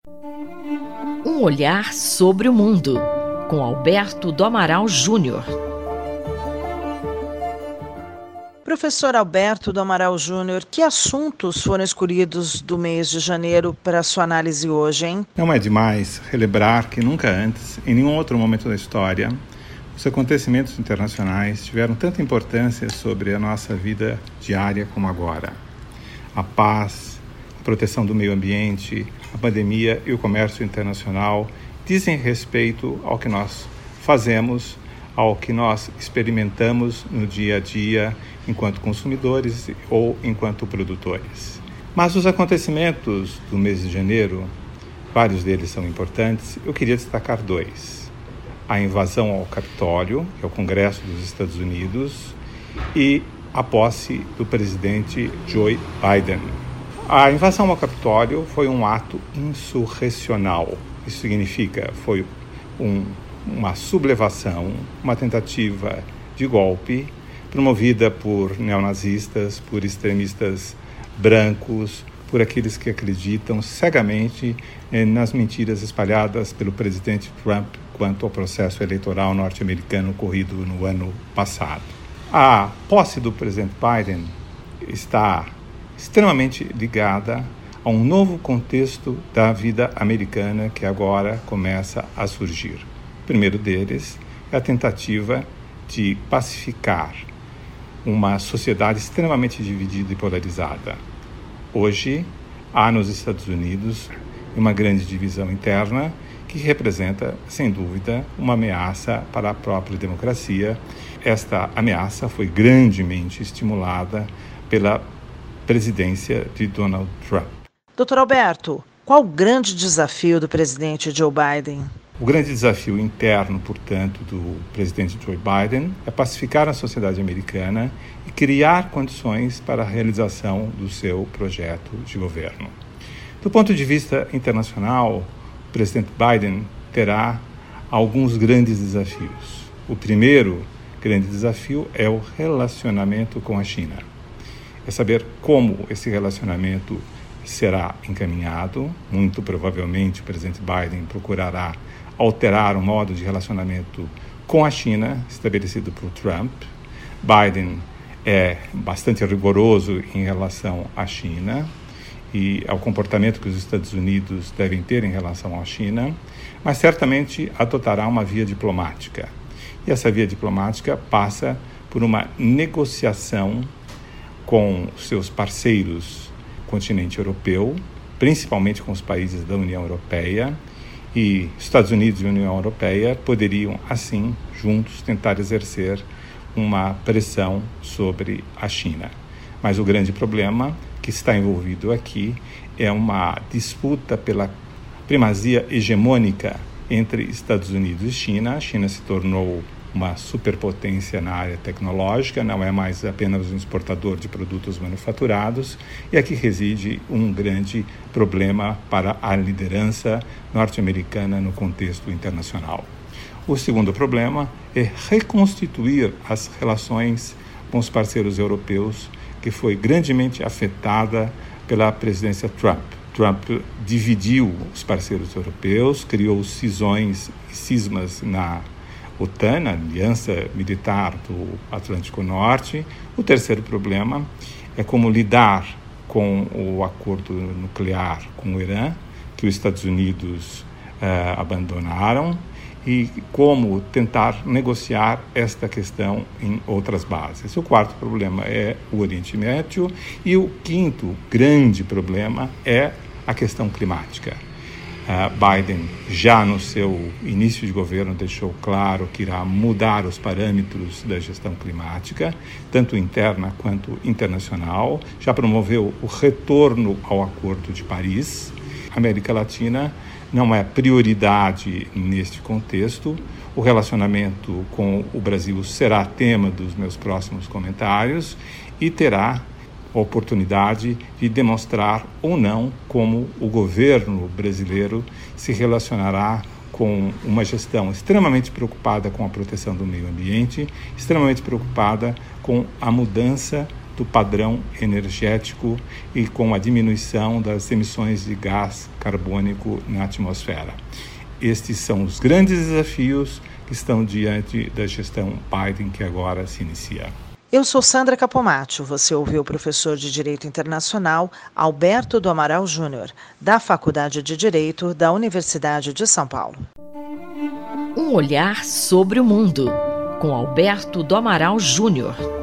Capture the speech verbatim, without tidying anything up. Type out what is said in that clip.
Um olhar sobre o mundo, com Alberto do Amaral Júnior. Professor Alberto do Amaral Júnior, que assuntos foram escolhidos do mês de janeiro para a sua análise hoje, hein? Não é demais relembrar que nunca antes, em nenhum outro momento da história, os acontecimentos internacionais tiveram tanta importância sobre a nossa vida diária como agora. A paz, a proteção do meio ambiente, a pandemia e o comércio internacional dizem respeito ao que nós fazemos, ao que nós experimentamos no dia a dia enquanto consumidores ou enquanto produtores. Mas os acontecimentos do mês de janeiro, vários deles são importantes, eu queria destacar dois. A invasão ao Capitólio, que é o Congresso dos Estados Unidos, e a posse do presidente Joe Biden. A invasão ao Capitólio foi um ato insurrecional. Isso significa, foi um, uma sublevação, uma tentativa de golpe promovida por neonazistas, por extremistas brancos, por aqueles que acreditam cegamente eh, nas mentiras espalhadas pelo presidente Trump quanto ao processo eleitoral norte-americano ocorrido no ano passado. A posse do presidente Biden está extremamente ligada a um novo contexto da vida americana que agora começa a surgir. O primeiro deles é a tentativa de pacificar uma sociedade extremamente dividida e polarizada. Hoje, há nos Estados Unidos uma grande divisão interna que representa, sem dúvida, uma ameaça para a própria democracia. Esta ameaça foi grandemente estimulada pela presidência de Donald Trump. Doutor Alberto, qual o grande desafio do presidente Joe Biden? O grande desafio interno, portanto, do presidente Joe Biden é pacificar a sociedade americana e criar condições para a realização do seu projeto de governo. Do ponto de vista internacional, o presidente Biden terá alguns grandes desafios. O primeiro grande desafio é o relacionamento com a China. É saber como esse relacionamento será encaminhado. Muito provavelmente o presidente Biden procurará alterar o modo de relacionamento com a China estabelecido por Trump. Biden é bastante rigoroso em relação à China e ao comportamento que os Estados Unidos devem ter em relação à China, mas certamente adotará uma via diplomática. E essa via diplomática passa por uma negociação com seus parceiros do continente europeu, principalmente com os países da União Europeia, e Estados Unidos e União Europeia poderiam, assim, juntos, tentar exercer uma pressão sobre a China. Mas o grande problema que está envolvido aqui é uma disputa pela primazia hegemônica entre Estados Unidos e China. A China se tornou uma superpotência na área tecnológica, não é mais apenas um exportador de produtos manufaturados, e aqui reside um grande problema para a liderança norte-americana no contexto internacional. O segundo problema é reconstituir as relações com os parceiros europeus, que foi grandemente afetada pela presidência Trump. Trump dividiu os parceiros europeus, criou cisões e cismas na OTAN, a Aliança Militar do Atlântico Norte. O terceiro problema é como lidar com o acordo nuclear com o Irã, que os Estados Unidos uh, abandonaram, e como tentar negociar esta questão em outras bases. O quarto problema é o Oriente Médio, e o quinto grande problema é a questão climática. Uh, Biden, já no seu início de governo, deixou claro que irá mudar os parâmetros da gestão climática, tanto interna quanto internacional. Já promoveu o retorno ao Acordo de Paris. A América Latina não é prioridade neste contexto. O relacionamento com o Brasil será tema dos meus próximos comentários e terá a oportunidade de demonstrar ou não como o governo brasileiro se relacionará com uma gestão extremamente preocupada com a proteção do meio ambiente, extremamente preocupada com a mudança do padrão energético e com a diminuição das emissões de gás carbônico na atmosfera. Estes são os grandes desafios que estão diante da gestão Biden que agora se inicia. Eu sou Sandra Capomatto. Você ouviu o professor de Direito Internacional Alberto do Amaral Júnior, da Faculdade de Direito da Universidade de São Paulo. Um olhar sobre o mundo, com Alberto do Amaral Júnior.